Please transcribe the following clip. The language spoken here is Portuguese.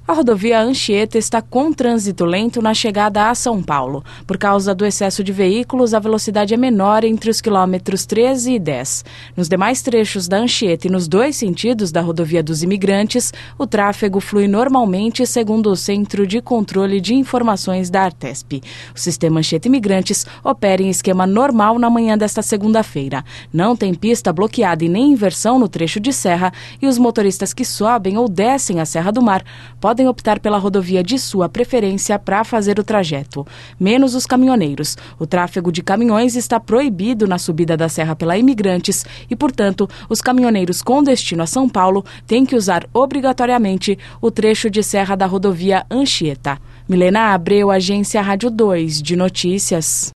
A rodovia Anchieta está com trânsito lento na chegada a São Paulo. Por causa do excesso de veículos, a velocidade é menor entre os quilômetros 13 e 10. Nos demais trechos da Anchieta e nos dois sentidos da rodovia dos Imigrantes, o tráfego flui normalmente, segundo o Centro de Controle de Informações da Artesp. O sistema Anchieta Imigrantes opera em esquema normal na manhã desta segunda-feira. Não tem pista bloqueada e nem inversão no trecho de serra, e os motoristas que sobem ou descem a Serra do Mar podem optar pela rodovia de sua preferência para fazer o trajeto, menos os caminhoneiros. O tráfego de caminhões está proibido na subida da serra pela Imigrantes e, portanto, os caminhoneiros com destino a São Paulo têm que usar obrigatoriamente o trecho de serra da rodovia Anchieta. Milena Abreu, Agência Rádio 2 de Notícias.